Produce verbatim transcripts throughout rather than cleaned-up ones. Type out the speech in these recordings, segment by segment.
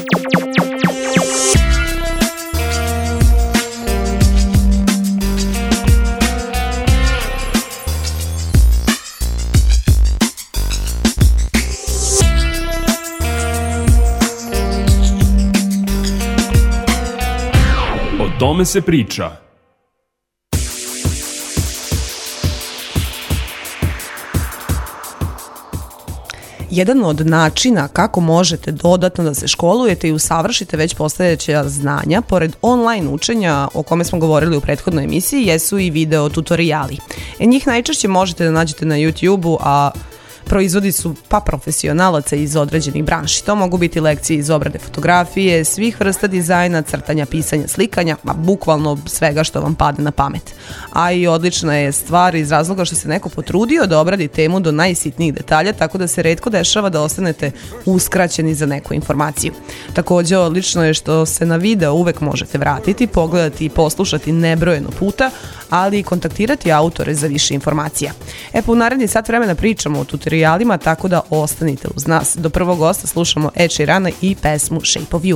O tome se priča. Jedan od načina kako možete dodatno da se školujete i usavršite već postojeća znanja, pored online učenja o kome smo govorili u prethodnoj emisiji, jesu i video tutoriali. E, njih najčešće možete da nađete na YouTube-u, a proizvodi su pa profesionalaca iz određenih branši. To mogu biti lekcije iz obrade fotografije, svih vrsta dizajna, crtanja, pisanja, slikanja, a bukvalno svega što vam padne na pamet. A i odlična je stvar iz razloga što se neko potrudio da obradi temu do najsitnijih detalja, tako da se retko dešava da ostanete uskraćeni za neku informaciju. Također odlično je što se na video uvek možete vratiti, pogledati i poslušati nebrojeno puta, ali i kontaktirati autore za više informacija. E pa u naredni sat vremena pričamo o tutorialima, tako da ostanite uz nas. Do prvog gosta slušamo Ed Sheerana i pesmu Shape of You.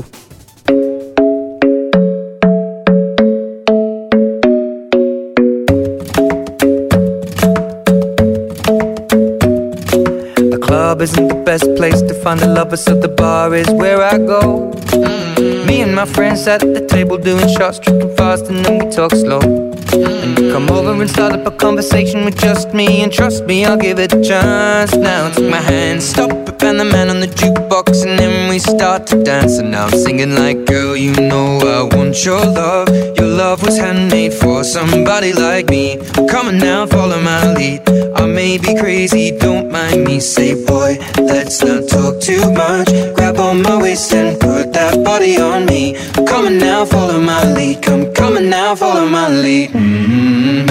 The club isn't the best place to find a lover, so the bar is where I go. Mm-hmm. Me and my friends at the table doing shots, tripping fast, and then we talk slow. And you come over and start up a conversation with just me, and trust me, I'll give it a chance. Now take my hand, stop it, and the man on the jukebox, and then we start to dance. And now I'm singing like, girl, you know I want your love. Your love was handmade for somebody like me. Come on now, follow my lead. I may be crazy, don't mind me. Say, boy, let's not talk too much. Grab on my waist and put that body on me. Come on now, follow my lead. Come, come on now, follow my lead. Mm-hmm.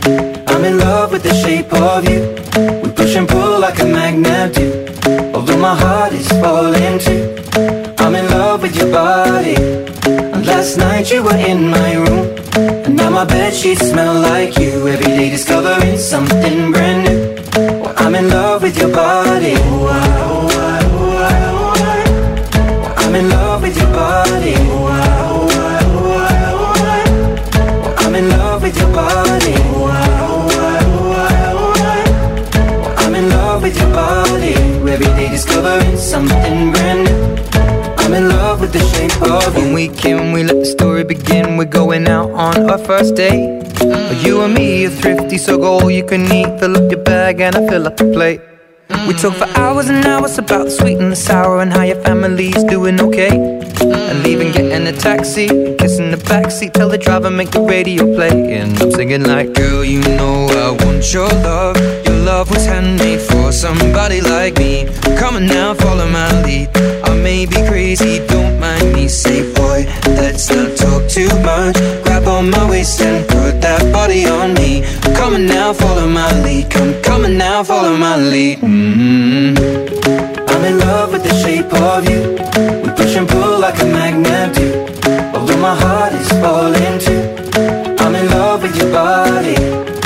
I'm in love with the shape of you. We push and pull like a magnet do. Although my heart is falling too. I'm in love with your body. And last night you were in my room, and now my bedsheets smell like you. Every day discovering something brand new. Well, I'm in love with your body. Oh, I, oh, I, oh, I, oh, I. Well, I'm in love with your body. Oh, I, oh, I, oh, I, oh, I. Well, I'm in love with your body. Oh, I, oh, I, oh, I, oh, I. Well, I'm in love with your body. Every day discovering something brand new. I'm in love with the shape of you. When we came, we let the story begin. We're going out on our first date. Mm. You and me are thrifty, so go all you can eat. Fill up your bag and I fill up the plate. Mm. We talk for hours and hours about the sweet and the sour, and how your family's doing okay. Mm. And leaving, getting a taxi, kissing the backseat, tell the driver make the radio play. And I'm singing like, girl, you know I want your love. Your love was handmade for somebody like me. Come on now, follow my lead. I may be crazy, don't mind me. Say, boy, let's not talk too much. Grab on my waist and put that body on me. Come on now, follow my lead. Come, come on now, follow my lead. Mm-hmm. I'm in love with the shape of you. We push and pull like a magnet do. Although my heart is falling too. I'm in love with your body.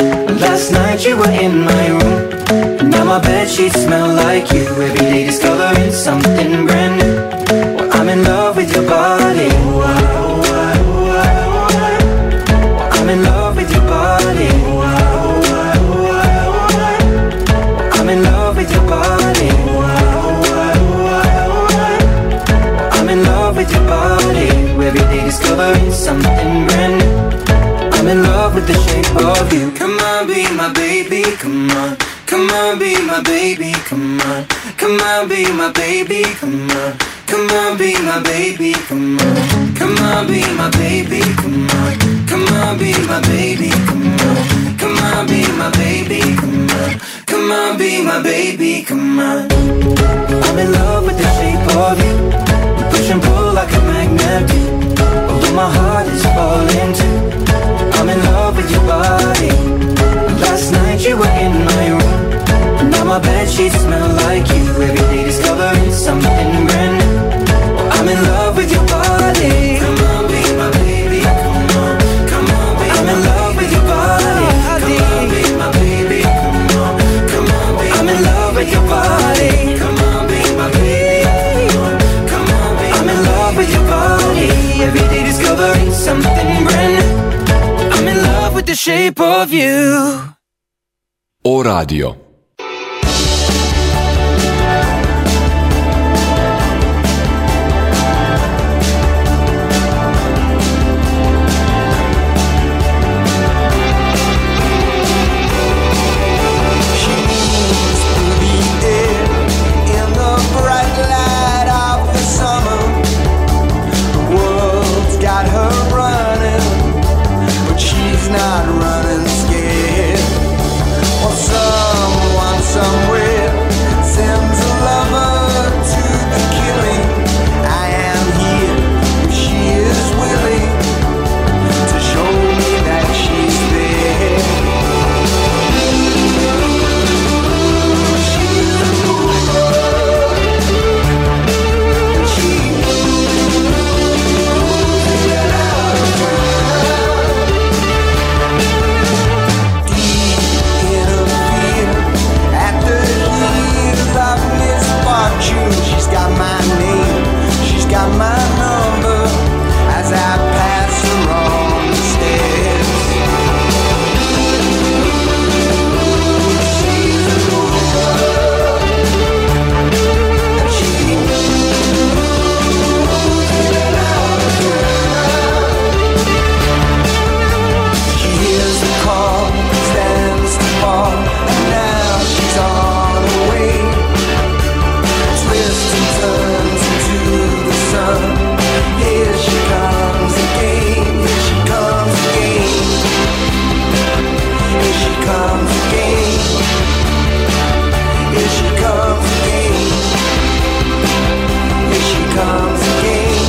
Last night you were in my room, and now my bedsheets smell like you. Every day discovering something brand new. Well, I'm in love with your body. Oh, I, oh, I, oh, I, oh, I. Well, I'm in love with your body. Oh, I, oh, I, oh, I, oh, I. Well, I'm in love with your body. Oh, I, oh, I, oh, I, oh, I. Well, I'm in love with your body. Every day discovering something brand new. I'm in love with the shape of you. Come on, be my baby, come on. Come on, be my baby, come on. Come on, be my baby, come on. Come on, be my baby, come on. Come on, be my baby, come on. Come on, be my baby, come on. Come on, be my baby, come on. Come on, be my baby, come on. I'm in love with the shape of you. We push and pull like a magnet do. Although my heart is falling too. I'm in love with your body. Last night you were in my room, now my bedsheets smell like you. Every day discovering something brand new. I'm in love with your body. Come on, be my baby. Come on, come on, be I'm in love with your body. Come on, be my baby. Come on, come on, be I'm in love with your body. Come on, be my baby. shape of you. O radio. Not running scared, or someone somewhere sends a lover to the killing. I am here if she is willing to show me that she's there. She's a mover, she get out of her. She's got my name, she's got my number as I pass her on the stairs. She's a mover, she get out of her. She hears the call, stands to fall, and now she's on her way. Twists and turns into the sun. Here she comes again. Here she comes again. Here she comes again. Here she comes again. Here she comes again.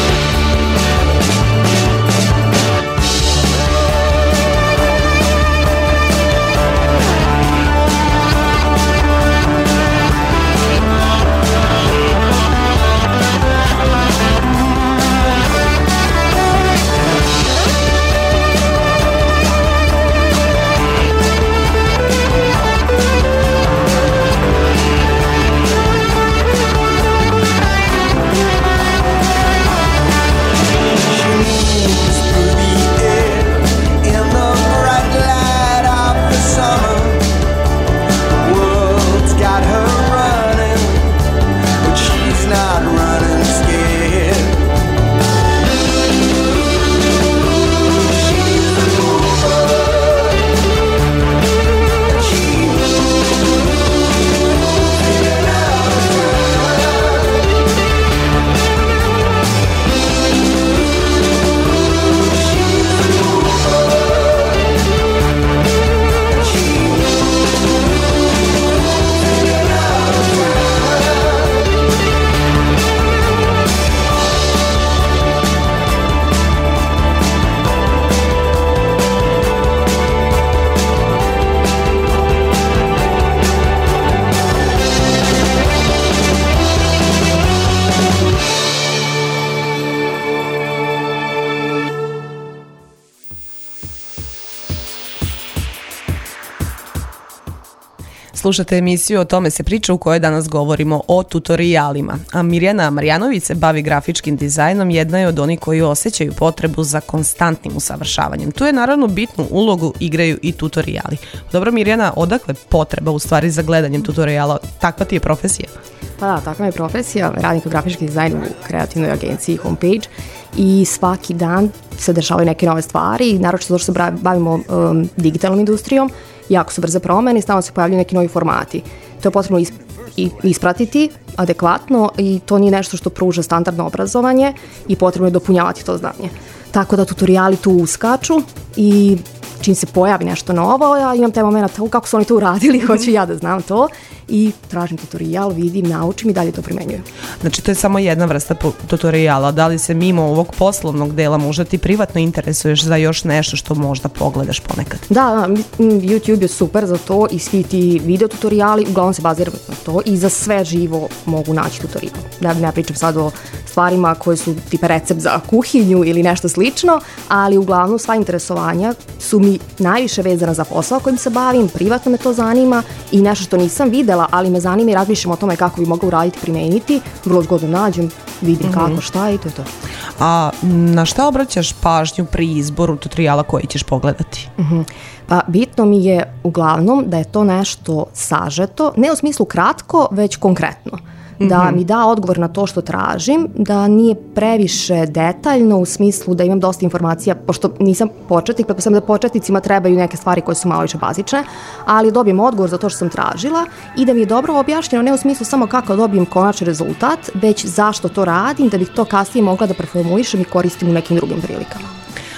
Slušate emisiju O tome se priča u kojoj danas govorimo o tutorijalima. A Mirjana Marjanović se bavi grafičkim dizajnom, jedna je od onih koji osjećaju potrebu za konstantnim usavršavanjem. Tu je naravno bitnu ulogu igraju i tutoriali. Dobro Mirjana, odakle potreba u stvari za gledanjem tutoriala? Takva ti je profesija? Pa da, takva je profesija. Radim kao grafički dizajn u kreativnoj agenciji Homepage i svaki dan se dešavaju neke nove stvari, naročito zato što se bavimo um, digitalnom industrijom. Jako su brze promene i stalno se pojavljaju neki novi formati. To je potrebno is, i, ispratiti adekvatno i to nije nešto što pruža standardno obrazovanje i potrebno je dopunjavati to znanje. Tako da tutoriali tu uskaču i čim se pojavi nešto novo, ja imam taj moment kako su oni to uradili, hoću ja da znam to i tražim tutorial, vidim, naučim i dalje to primenjujem. Znači to je samo jedna vrsta tutoriala, da li se mimo ovog poslovnog dela možda ti privatno interesuješ za još nešto što možda pogledaš ponekad? Da, YouTube je super za to i svi ti video tutoriali uglavnom se baziraju na to i za sve živo mogu naći tutorial. Da ne pričam sad o stvarima koje su tipa recept za kuhinju ili nešto slično, ali uglavnom sva interesovanja su mi najviše vezana za posao kojim se bavim, privatno me to zanima i nešto što nisam videla, ali me zanima i razmišljam o tome kako bi mogla uraditi, primeniti, vrlo zgodno nađem, vidim mm-hmm. kako, šta i to je to. A na šta obraćaš pažnju pri izboru tutoriala koji ćeš pogledati? Uh-huh. Pa bitno mi je uglavnom da je to nešto sažeto, ne u smislu kratko, već konkretno. Da mm-hmm. mi da odgovor na to što tražim, da nije previše detaljno u smislu da imam dosta informacija, pošto nisam početnik, pretpostavljam da početnicima trebaju neke stvari koje su malo više bazične, ali dobijem odgovor za to što sam tražila i da mi je dobro objašnjeno, ne u smislu samo kako dobijem konačni rezultat, već zašto to radim, da bih to kasnije mogla da preformulišem i koristim u nekim drugim prilikama.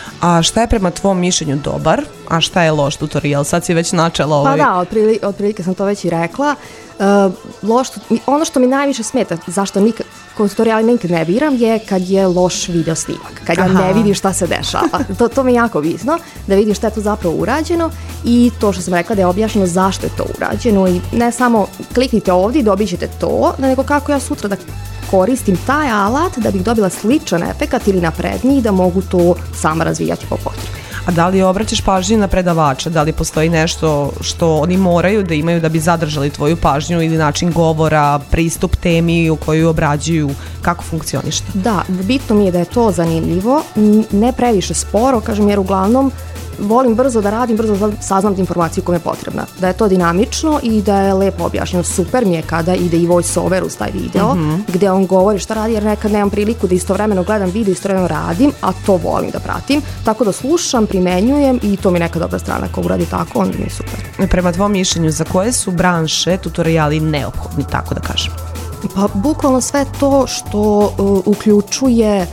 A šta je prema tvom mišljenju dobar, a šta je loš tutorial? Sad si već načela ovaj... Pa da, otprilike, otprilike sam to već i rekla. Uh, loš, ono što mi najviše smeta, zašto nikad, tutoriali nikad ne biram, je kad je loš video snimak. Kad ja ne vidim šta se dešava. To, to mi je jako bitno, da vidim šta je tu zapravo urađeno i to što sam rekla da je objašnjeno zašto je to urađeno i ne samo kliknite ovdje i dobit ćete to, nego kako ja sutra da koristim taj alat da bih dobila sličan efekat ili napredniji da mogu to sama razvijati po potrebi. A da li obraćaš pažnju na predavača? Da li postoji nešto što oni moraju da imaju da bi zadržali tvoju pažnju ili način govora, pristup temi u koju obrađuju, kako funkcioniš? Da, bitno mi je da je to zanimljivo, ne previše sporo, kažem, jer uglavnom volim brzo da radim, brzo da saznam informaciju koja je potrebna. Da je to dinamično i da je lepo objašnjeno. Super mi je kada ide i voice over uz taj video, mm-hmm. gde on govori šta radi, jer nekad nemam priliku da istovremeno gledam video, istovremeno radim, a to volim da pratim. Tako da slušam, primenjujem i to mi je neka dobra strana. Ako uradi tako, onda mi je super. Prema tvom mišljenju, za koje su branše tutoriali neophodni, tako da kažem? Pa bukvalno sve to što uh, uključuje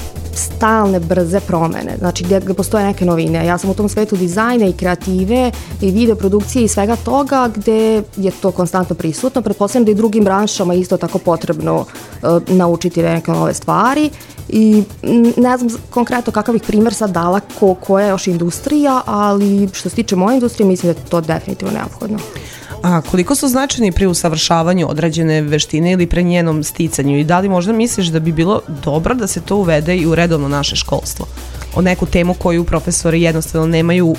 stalne, brze promene, znači gdje, gdje postoje neke novine. Ja sam u tom svetu dizajna i kreative i video produkcije i svega toga gdje je to konstantno prisutno. Pretpostavljam da i drugim branšama isto tako potrebno uh, naučiti neke nove stvari i ne znam konkretno kakav bih primjer sad dala ko, koja je još industrija, ali što se tiče moje industrije mislim da je to definitivno neophodno. A koliko su značajni pri usavršavanju određene veštine ili pre njenom sticanju i da li možda misliš da bi bilo dobro da se to uvede i u redovno naše školstvo? O neku temu koju profesori jednostavno nemaju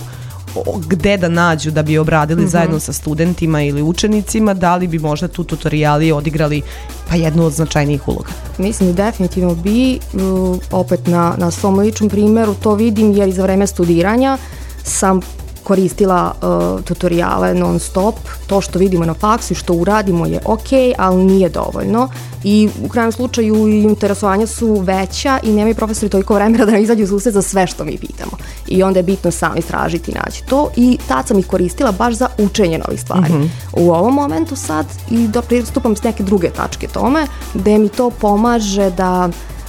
gde da nađu da bi obradili mm-hmm. zajedno sa studentima ili učenicima, da li bi možda tu tutoriali odigrali pa jednu od značajnijih uloga? Mislim da definitivno bi, opet na, na svom ličnom primjeru to vidim jer i za vreme studiranja sam koristila uh, tutoriale non stop, to što vidimo na faksu i što uradimo je ok, ali nije dovoljno i u krajnjem slučaju interesovanja su veća i nemaju profesori toliko vremena da nam izađu u susret za sve što mi pitamo i onda je bitno sam istražiti i naći to i tad sam ih koristila baš za učenje novih stvari. Mm-hmm. U ovom momentu sad i da pristupam s neke druge tačke tome gde mi to pomaže da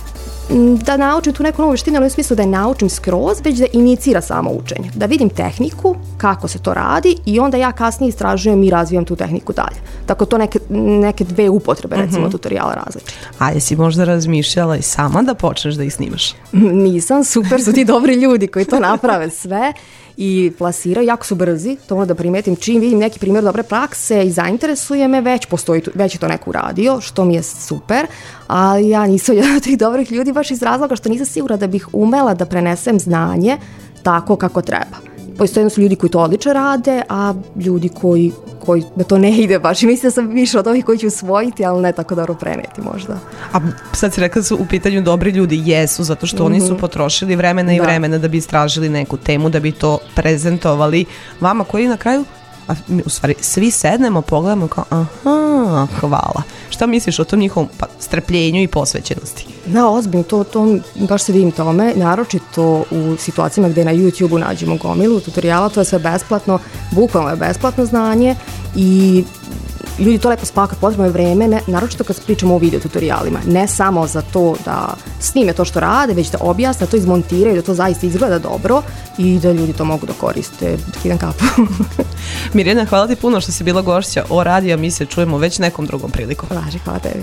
da naučim tu neku novu veštinu, ali u smislu da je naučim skroz, već da inicira samo učenje. Da vidim tehniku, kako se to radi i onda ja kasnije istražujem i razvijam tu tehniku dalje. Tako to neke, neke dve upotrebe, recimo, mm-hmm. tutoriala različite. A jesi možda razmišljala i sama da počneš da ih snimaš? Nisam, super su ti dobri ljudi koji to naprave sve i plasiraju, jako su brzi, to moram da primetim, čim vidim neki primjer dobre prakse i zainteresuje me, već postoji, već je to neko uradio, što mi je super, ali ja nisam jedan od tih dobrih ljudi baš iz razloga što nisam sigurna da bih umela da prenesem znanje tako kako treba. Postoje su ljudi koji to odlično rade, a ljudi koji, koji da to ne ide baš i mislim da sam više od ovih koji će usvojiti, ali ne tako dobro preneti možda. A sad si rekla da su u pitanju dobri ljudi, jesu, zato što mm-hmm. oni su potrošili vremena i da. vremena da bi istražili neku temu, da bi to prezentovali vama koji na kraju, a u stvari svi sednemo, pogledamo kao aha, hvala. Šta misliš o tom njihovom pa, strpljenju i posvećenosti? Da, ozbiljno, to, to baš se divim tome, naročito u situacijama gde na YouTube-u nađemo gomilu tutoriala, to je sve besplatno, bukvalno je besplatno znanje i ljudi to lepo spakaju, potrebno je vreme, ne, naročito kad pričamo o video tutorialima, ne samo za to da snime to što rade, već da objasne, da to izmontiraju, da to zaista izgleda dobro i da ljudi to mogu da koriste. Skidam kapu. Mirjana, hvala ti puno što si bila gošća o radiju, mi se čujemo već nekom drugom prilikom. Važi, hvala tebi.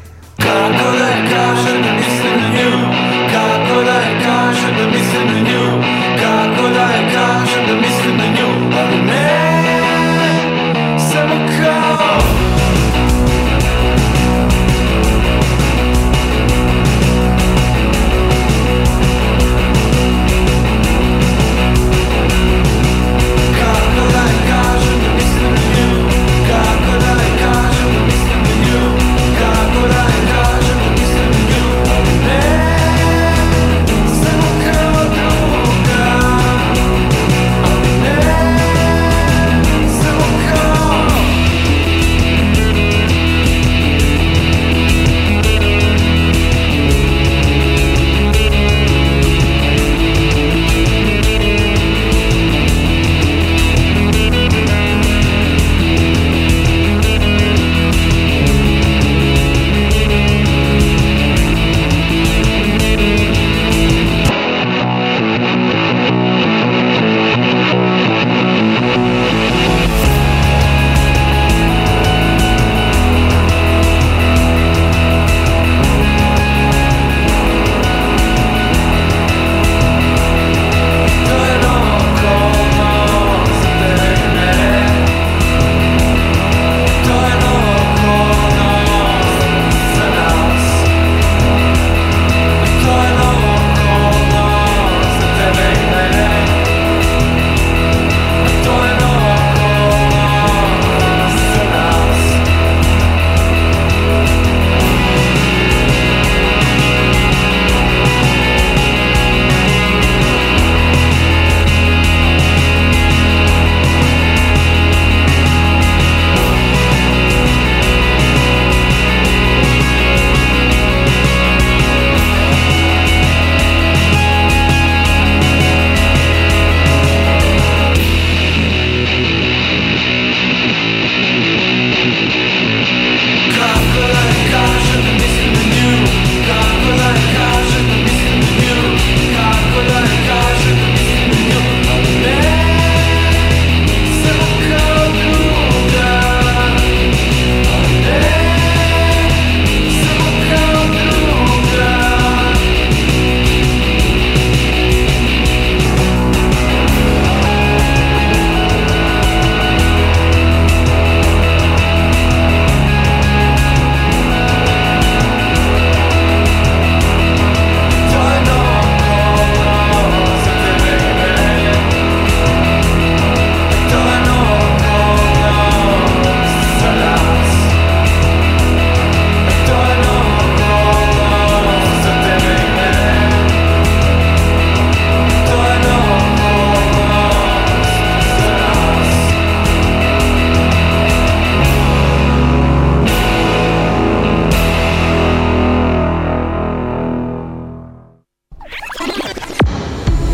Kako da kažem da mislim na nju, kako da kažem da mislim na nju, kako da kažem da mislim na nju, ali ne, samo kao Kako da kažem da mislim na nju, kako da kažem da mislim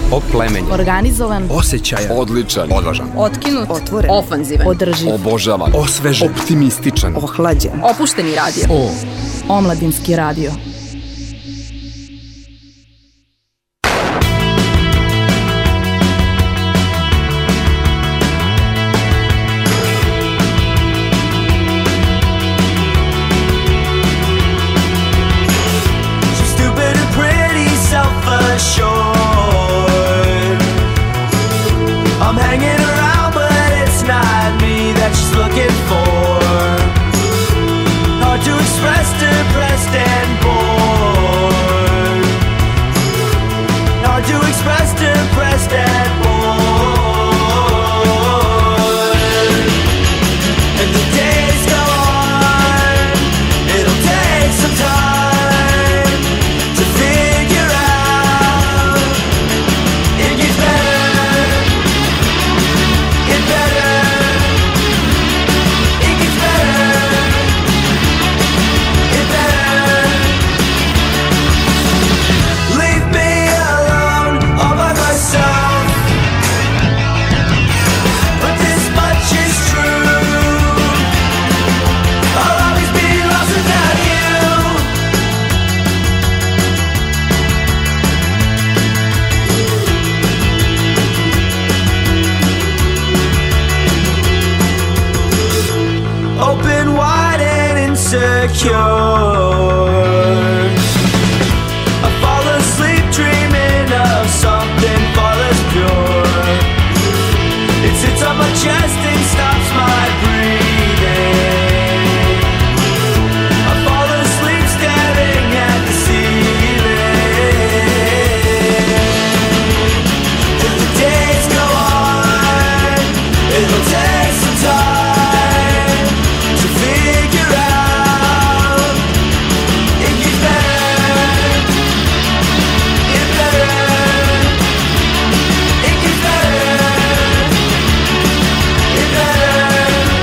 Oplemenjen. Organizovan. Osjećajan. Odličan. Odvažan. Otkinut. Otvoren. Ofanzivan. Održiv. Obožavan. Osvežen. Optimističan. Ohlađen. Opušteni radio. O. Omladinski radio. I'm hanging around, but it's not me that she's looking for. Hard to express, depressed and bored. Hard to express, depressed and bored. And the days go on, it'll take some time to figure out. It gets better. Open wide and insecure, I fall asleep dreaming of something far less pure. It sits on my chest and stops my breathing. I fall asleep staring at the ceiling. And the days go on, it'll take some time to figure out. It gets better, it better, it gets better, it better.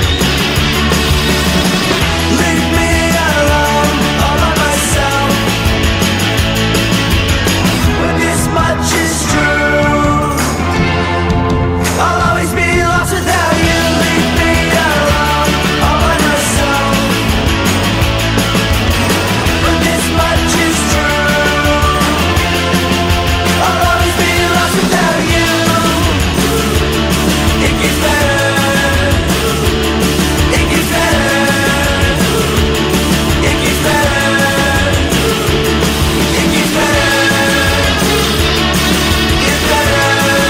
Leave me alone, all by myself. When this much is true, I'll always be lost without you. Leave me alone, all by myself. When this much is true, I'll always be lost without you. It gets better, it gets better, it gets better, it gets better, it's better,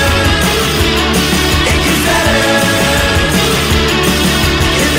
it gets better, it's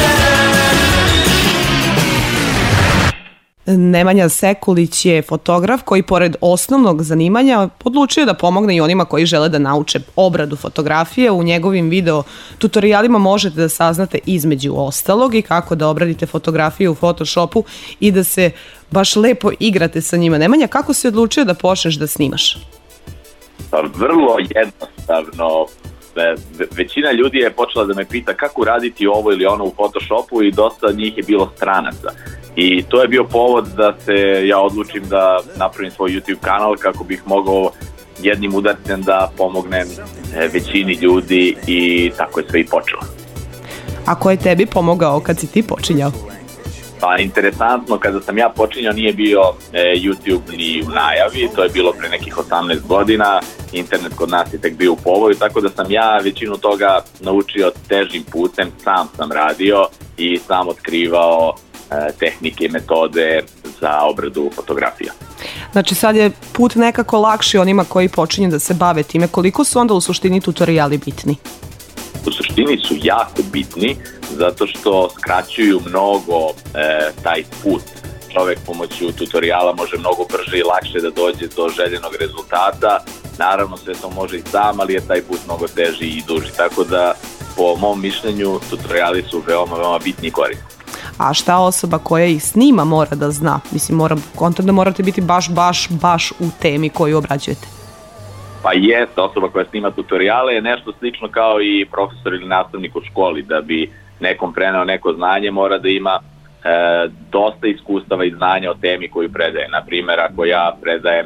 better. Nemanja Sekulić je fotograf koji pored osnovnog zanimanja odlučio da pomogne i onima koji žele da nauče obradu fotografije. U njegovim video tutorijalima možete da saznate između ostalog i kako da obradite fotografiju u Photoshopu i da se baš lepo igrate sa njima. Nemanja, kako si odlučio da počneš da snimaš? Pa vrlo jednostavno. Ve- ve- Većina ljudi je počela da me pita kako raditi ovo ili ono u Photoshopu i dosta njih je bilo stranaca. I to je bio povod da se ja odlučim da napravim svoj YouTube kanal kako bih mogao jednim udarcem da pomognem e, većini ljudi i tako je sve i počelo. A ko je tebi pomogao kad si ti počinjao? Pa interesantno, kada sam ja počinjao nije bio e, YouTube ni u najavi, to je bilo pre nekih osamnaest godina, internet kod nas je tek bio u povoju, tako da sam ja većinu toga naučio težim putem, sam sam radio i sam otkrivao e, tehnike i metode za obradu fotografija. Znači sad je put nekako lakši onima koji počinju da se bave time. Koliko su onda u suštini tutoriali bitni? U suštini su jako bitni zato što skraćuju mnogo e, taj put. Čovek pomoću tutoriala može mnogo brže i lakše da dođe do željenog rezultata. Naravno sve to može i sam, ali je taj put mnogo teži i duži. Tako da po mom mišljenju tutoriali su veoma, veoma bitni i korisni. A šta osoba koja ih snima mora da zna? Mislim, moram, kontam da morate biti baš, baš, baš u temi koju obrađujete. Pa jeste, osoba koja snima tutoriale je nešto slično kao i profesor ili nastavnik u školi. Da bi nekom preneo neko znanje mora da ima e, dosta iskustava i znanja o temi koju predaje. Naprimjer, ako ja predajem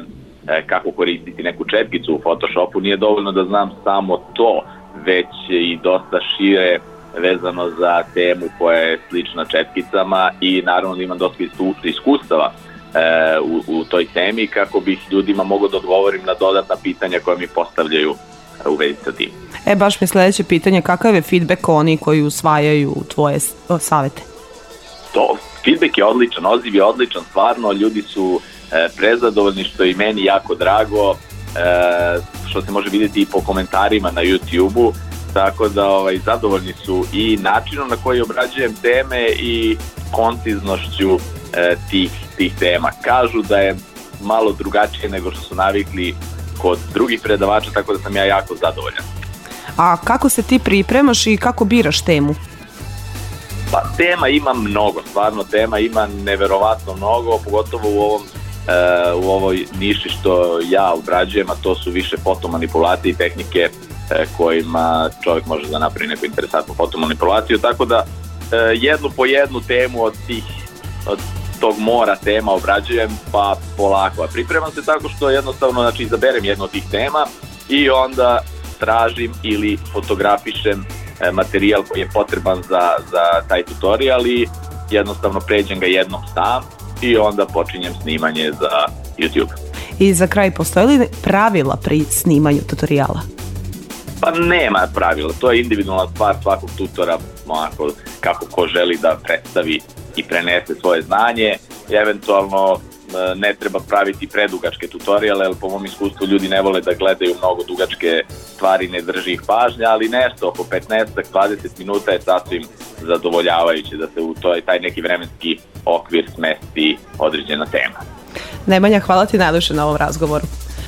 e, kako koristiti neku četkicu u Photoshopu, nije dovoljno da znam samo to, već i dosta šire vezano za temu koja je slična četkicama i naravno da imam dosta iskustava e, u, u toj temi kako bih ljudima mogao da odgovorim na dodatna pitanja koja mi postavljaju u vezi sa tim. E, baš mi sledeće pitanje, kakav je feedback oni koji usvajaju tvoje savete? To, feedback je odličan, odziv je odličan, stvarno, ljudi su e, prezadovoljni, što je i meni jako drago, e, što se može vidjeti i po komentarima na YouTube-u, tako da ovaj, zadovoljni su i načinom na koji obrađujem teme i konciznošću e, tih, tih tema. Kažu da je malo drugačije nego što su navikli kod drugih predavača, tako da sam ja jako zadovoljan. A kako se ti pripremaš i kako biraš temu? Pa tema ima mnogo, stvarno tema ima neverovatno mnogo, pogotovo u ovom e, u ovoj niši što ja obrađujem, a to su više fotomanipulacije i tehnike e, kojima čovjek može da napravi neku interesantnu fotomanipulaciju, tako da e, jednu po jednu temu od tih od tog mora tema obrađujem, pa polako. A pripremam se tako što jednostavno, znači, izaberem jednu od tih tema i onda tražim ili fotografišem materijal koji je potreban za, za taj tutorial i jednostavno pređem ga jednom sam i onda počinjem snimanje za YouTube. I za kraj, postoje li pravila pri snimanju tutoriala? Pa nema pravila, to je individualna stvar svakog tutora, onako, kako ko želi da predstavi i prenese svoje znanje. Eventualno ne treba praviti predugačke tutoriale, jer po mom iskustvu ljudi ne vole da gledaju mnogo dugačke stvari, ne drži ih pažnja, ali nešto oko petnaest do dvadeset minuta je sasvim zadovoljavajuće da se u toj, taj neki vremenski okvir smesti određena tema. Nemanja, hvala ti najljepše na ovom razgovoru.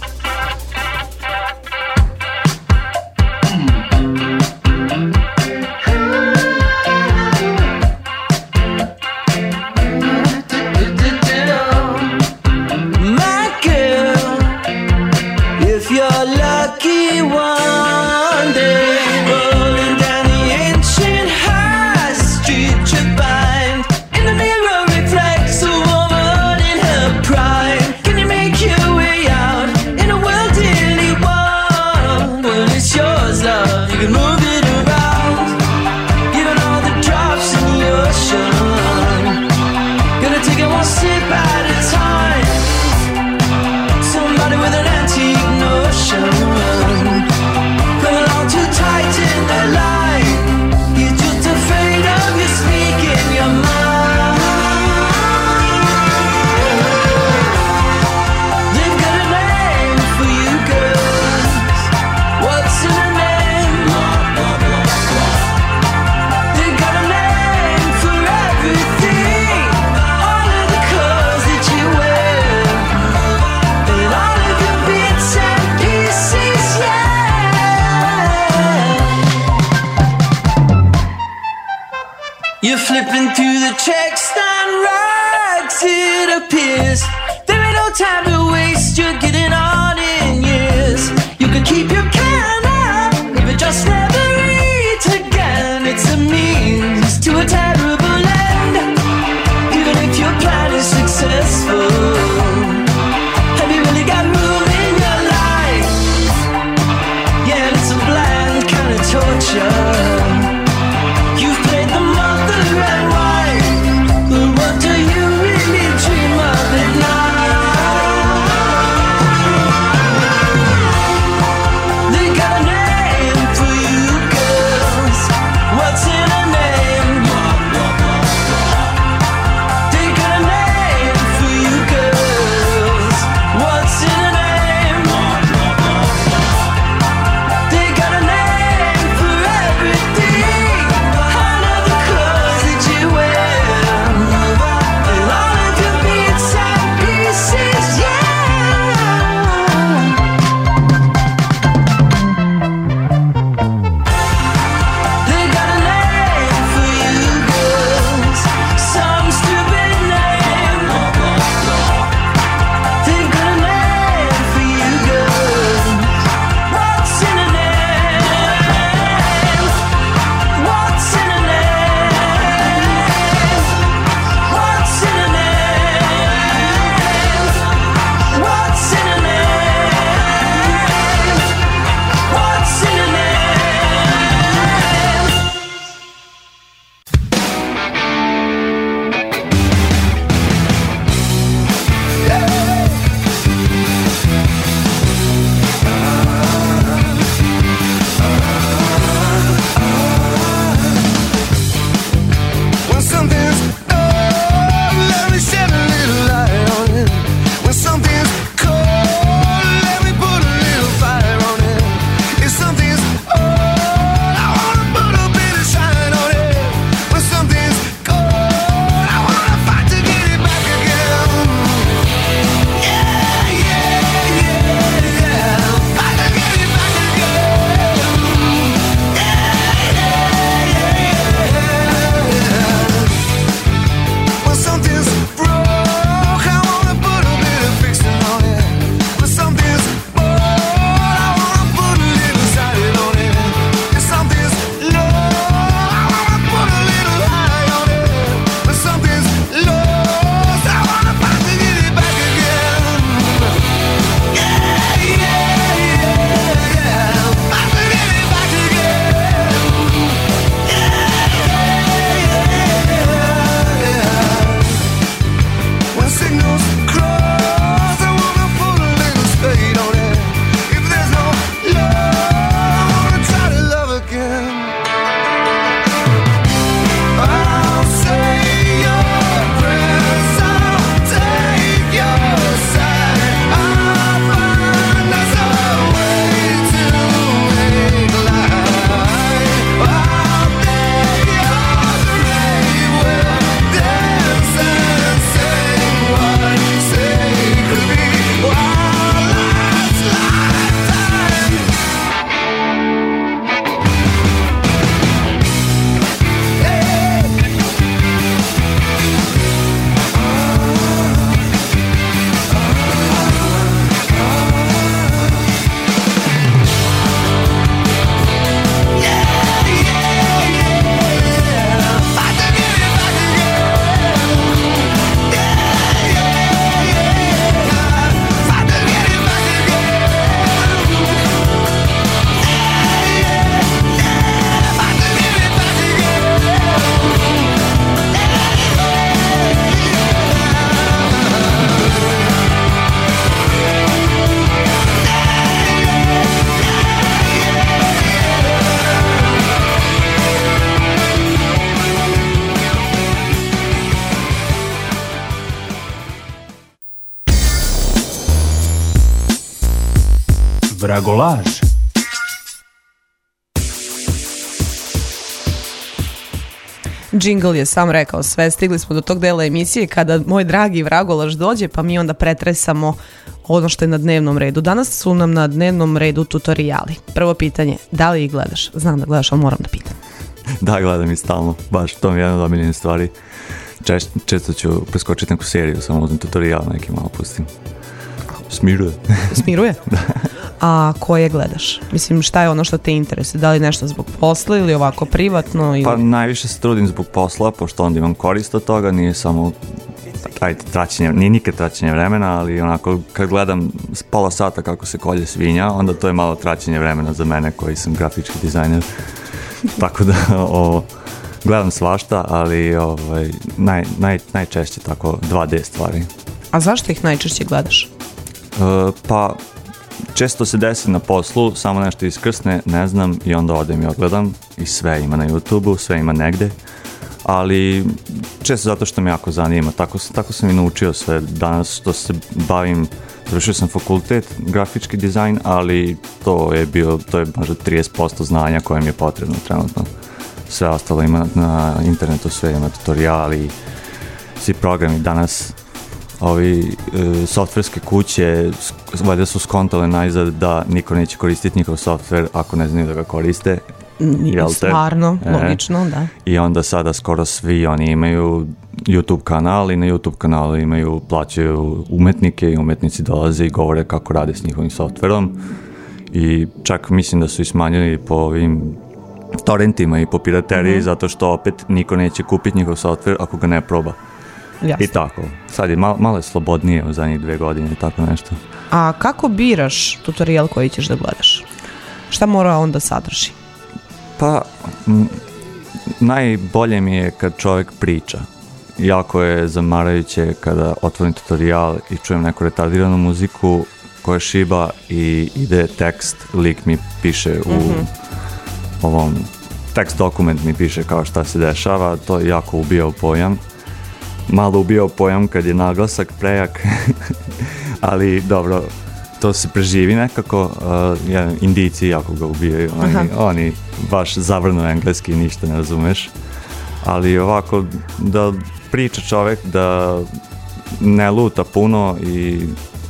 You're flipping through the checks and rags, it appears. There ain't no time to waste, you're getting on in years. You could keep your can up, if it just never eat again. It's a means to a terrible end, even if your plan is successful. Have you really got room in your life? Yeah, it's a bland kind of torture. You've played the mother and wife, but what do you really dream of at night? Vragolaž. Jingle je sam rekao sve, stigli smo do tog dela emisije kada moj dragi Vragolaž dođe, pa mi onda pretresamo ono što je na dnevnom redu. Danas su nam na dnevnom redu tutoriali. Prvo pitanje, da li ih gledaš? Znam da gledaš, ali moram da pitam. Da, gledam i stalno, baš to mi je jedna od omiljenih stvari. Čest, često ću preskočiti neku seriju, samo uzem tutorial, neki malo pustim. Smiruje. Smiruje? Da. A koje gledaš? Mislim, šta je ono što te interesuje? Da li nešto zbog posla ili ovako privatno? Ili... Pa najviše se trudim zbog posla, pošto onda imam korist od toga, nije samo ajde, traćenje, nije nikad traćenje vremena, ali onako kad gledam pola sata kako se kolje svinja, onda to je malo traćenje vremena za mene koji sam grafički dizajner. Tako da o, gledam svašta, ali ovaj, naj, naj, najčešće tako dva D stvari. A zašto ih najčešće gledaš? E, pa često se desi na poslu, samo nešto iskrsne, ne znam, i onda odem i odgledam i sve ima na YouTube-u, sve ima negde, ali često zato što me jako zanima, tako, tako sam i naučio sve. Danas što se bavim, završio sam fakultet, grafički dizajn, ali to je bio, to je možda trideset posto znanja koje mi je potrebno trenutno. Sve ostalo ima na internetu, sve ima tutoriali, svi programi danas. Ovi e, softverske kuće valjda su skontale najzad da niko neće koristiti njihov softver ako ne znaju da ga koriste. Nije stvarno, e, logično, da. I onda sada skoro svi oni imaju YouTube kanal i na YouTube kanalu imaju, plaćaju umetnike i umetnici dolaze i govore kako rade s njihovim softverom. I čak mislim da su i smanjili po ovim torrentima i po pirateriji, mm-hmm. zato što opet niko neće kupiti njihov softver ako ga ne proba. Jasne. I tako. Sad je malo, malo je slobodnije u zadnjih dve godine i tako nešto. A kako biraš tutorial koji ćeš da gledaš? Šta mora on da sadrži? Pa, m, najbolje mi je kad čovjek priča. Jako je zamarajuće kada otvorim tutorial i čujem neku retardiranu muziku koja šiba i ide tekst, lik mi piše u mm-hmm. ovom tekst dokument mi piše kao šta se dešava, to je jako ubija u pojam. Malo ubijao pojam kad je naglasak prejak, ali dobro, to se preživi nekako, uh, Indijci jako ga ubijaju, oni, oni baš zavrnu engleski i ništa ne razumeš, ali ovako da priča čovjek, da ne luta puno i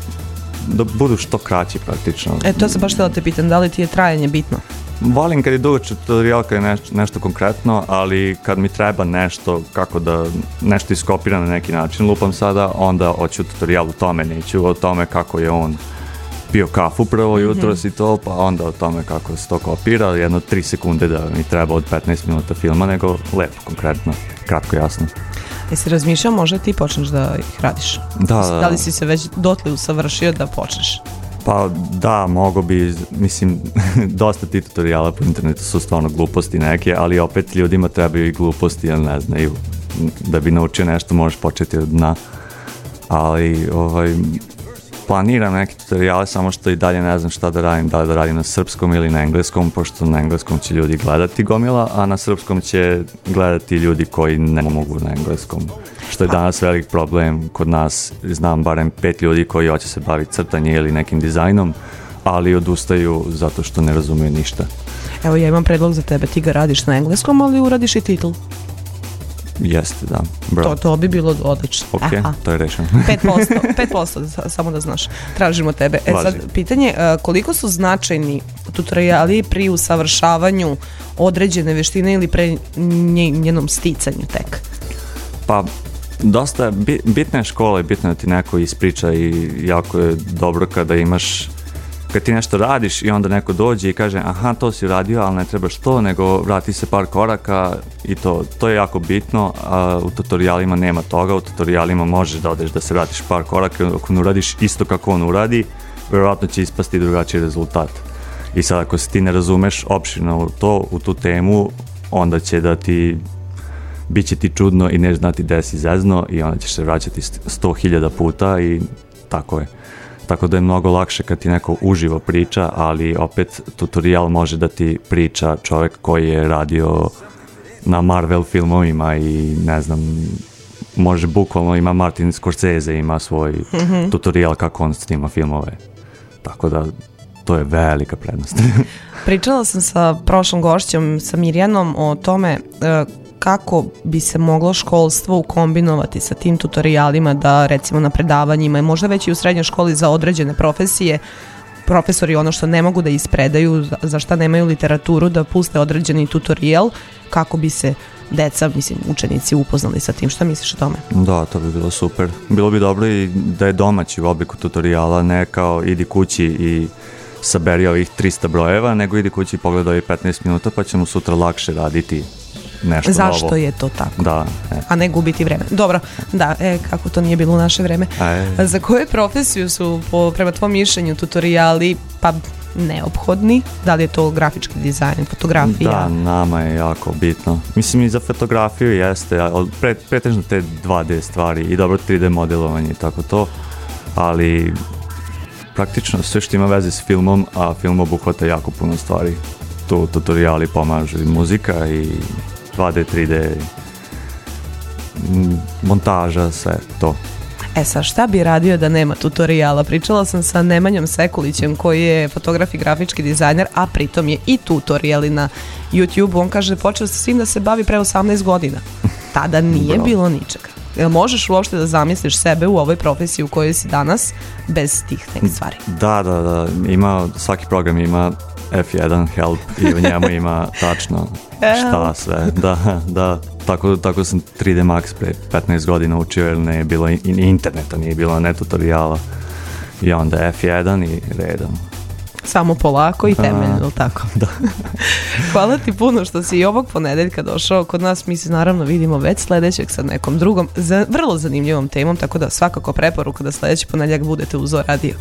da budu što kraći praktično. E, to se baš htjela te pitam, da li ti je trajanje bitno? Volim kad je dugo tutorial, kad je nešto, nešto konkretno, ali kad mi treba nešto, kako da nešto iskopiram na neki način, lupam sada, onda hoću tutorial u tome, neću o tome kako je on pio kafu prvo jutros mm-hmm. i to, pa onda o tome kako se to kopira, jedno tri sekunde da mi treba od petnaest minuta filma, nego lepo, konkretno, kratko, jasno. Jesi razmišljao, možda ti počneš da ih radiš? Da, da. Da li si se već dotle usavršio da počneš? Pa da, mogo bi, mislim, dosta ti tutoriala po internetu su stvarno gluposti neke, ali opet ljudima trebaju i gluposti, jer ne znaju, da bi naučio nešto možeš početi od dna, ali ovaj, planiram neke tutoriale, samo što i dalje ne znam šta da radim, da li da radim na srpskom ili na engleskom, pošto na engleskom će ljudi gledati gomila, a na srpskom će gledati ljudi koji ne mogu na engleskom. Što je danas velik problem kod nas, znam barem pet ljudi koji hoće se baviti crtanje ili nekim dizajnom, ali odustaju zato što ne razumiju ništa. Evo, ja imam predlog za tebe, ti ga radiš na engleskom, ali uradiš i titl. Jeste, da. Bro. To, to bi bilo odlično. Ok, Aha. to je rešeno. pet posto, pet posto, samo da znaš. Tražimo tebe. E sad, pitanje, koliko su značajni tutoriali pri usavršavanju određene veštine ili pre njenom sticanju tek? Pa, dosta bitna je škola i bitno da ti neko ispriča i jako je dobro kada imaš, kad ti nešto radiš i onda neko dođe i kaže aha, to si radio, ali ne trebaš to, nego vrati se par koraka i to, to je jako bitno, a u tutorialima nema toga, u tutorialima možeš da odeš da se vratiš par koraka, ako ne uradiš isto kako on uradi, vjerojatno će ispasti drugačiji rezultat. I sad ako se ti ne razumeš opširno u to, u tu temu, onda će da ti bit će ti čudno i neš znati gde si zezno i onda ćeš se vraćati sto hiljada puta i tako je. Tako da je mnogo lakše kad ti neko uživo priča, ali opet tutorial može da ti priča čovjek koji je radio na Marvel filmovima i ne znam, može bukvalno, ima Martin Scorsese, ima svoj mm-hmm. tutorial kako on snima filmove. Tako da to je velika prednost. Pričala sam sa prošlom gošćom, sa Mirjanom, o tome e, kako bi se moglo školstvo ukombinovati sa tim tutorijalima, da recimo na predavanjima, možda već i u srednjoj školi za određene profesije, profesori ono što ne mogu da ispredaju, za, za šta nemaju literaturu, da puste određeni tutorial kako bi se deca, mislim, učenici upoznali sa tim. Šta misliš o tome? Da, to bi bilo super. Bilo bi dobro i da je domaći u obliku tutoriala, ne kao idi kući i saberi ovih trista brojeva, nego idi kući i pogledaj ovih petnaest minuta, pa ćemo sutra lakše raditi nešto novo. Zašto je to tako? Da. E. A ne gubiti vreme. Dobro, da, e, kako to nije bilo u naše vreme. E. Za koju profesiju su, po, prema tvom mišljenju, tutoriali pa neophodni? Da li je to grafički dizajn, fotografija? Da, nama je jako bitno. Mislim i za fotografiju jeste, ali pre, pretežno te dva D stvari i dobro tri D modelovanje i tako to, ali praktično sve što ima veze s filmom, a film obuhvata jako puno stvari. Tu tutoriali pomažu i muzika i dva D, tri D, montaža, sve to. E sad, šta bi radio da nema tutoriala? Pričala sam sa Nemanjom Sekulićem koji je fotograf i grafički dizajner, a pritom je i tutoriali na YouTube. On kaže, počeo sa svim da se bavi pre osamnaest godina. Tada nije Bravo. bilo ničega. Jel možeš uopšte da zamisliš sebe u ovoj profesiji u kojoj si danas bez tih nekih stvari? Da, da, da. Ima, svaki program ima F jedan help i u njemu ima tačno šta sve. Da, da. Tako, tako sam tri D Max pre petnaest godina učio jer ne je bilo i interneta, nije bilo ne tutoriala. I onda F jedan i redom. Samo polako i temeljno, ili tako? Da. Hvala ti puno što si i ovog ponedeljka došao kod nas. Mi se naravno vidimo već sledećeg sa nekom drugom, za, vrlo zanimljivom temom, tako da svakako preporuka da sledeći ponedeljak budete uz O Radio.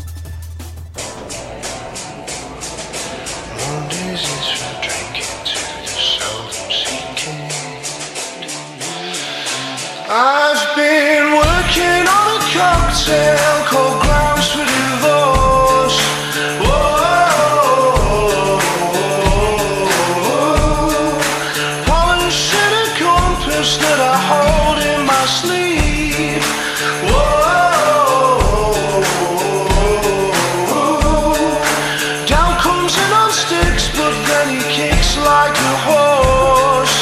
I've been working on a cocktail called Grounds for Divorce. Whoa, polishing a compass that I hold in my sleeve. Whoa, down comes in on sticks, but then he kicks like a horse.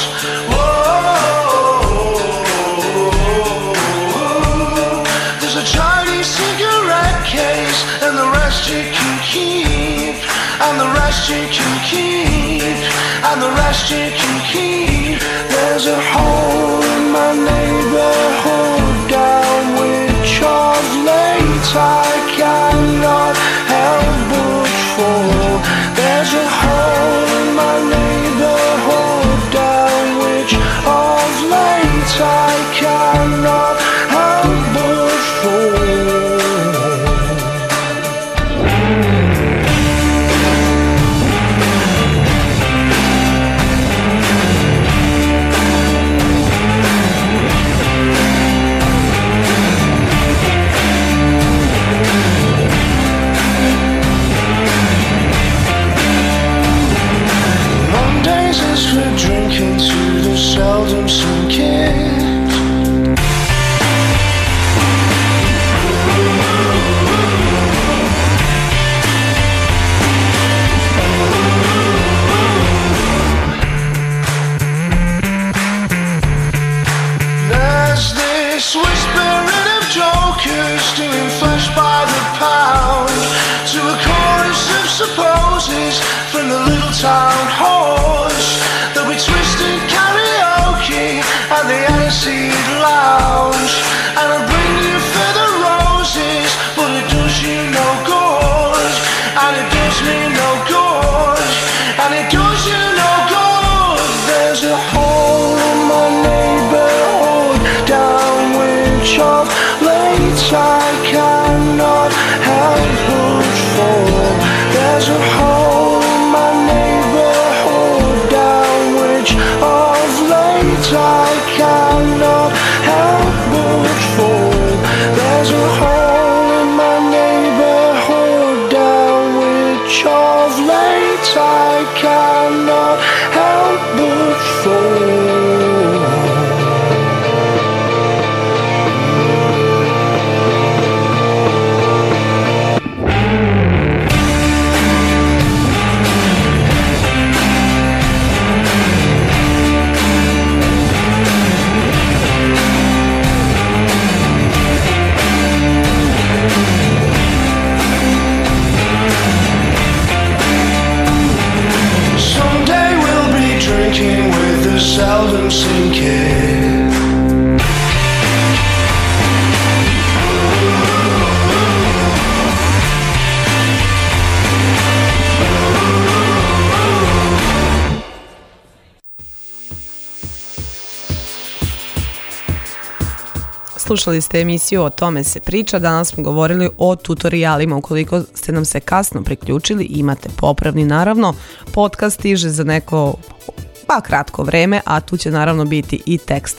And the rest you can keep, and the rest you can keep, and the rest you can keep. There's a hole in my neighborhood down which of late I cannot help but fall. There's a hole in my neighborhood down which of late I cannot help but fall. Drinking to the seldom sinking. There's this whispering of jokers doing flesh by the pound to a chorus of supposes from the little town horse. There'll be twisted karaoke at the Aniseed Lounge, and I'll bring you feather roses, but it does you no good, and it does me no good, and it does you no good. There's a hole in my neighborhood down which of late I cannot help but fall. There's a hole in my neighborhood down which of late I cannot help but fall. There's a hole in my neighborhood down which of late I cannot help but fall. slušali ste emisiju O tome se priča. Danas smo govorili o tutorijalima. Ukoliko ste nam se kasno priključili, imate popravni naravno. Podcast stiže za neko pa kratko vreme, a tu će naravno biti i tekst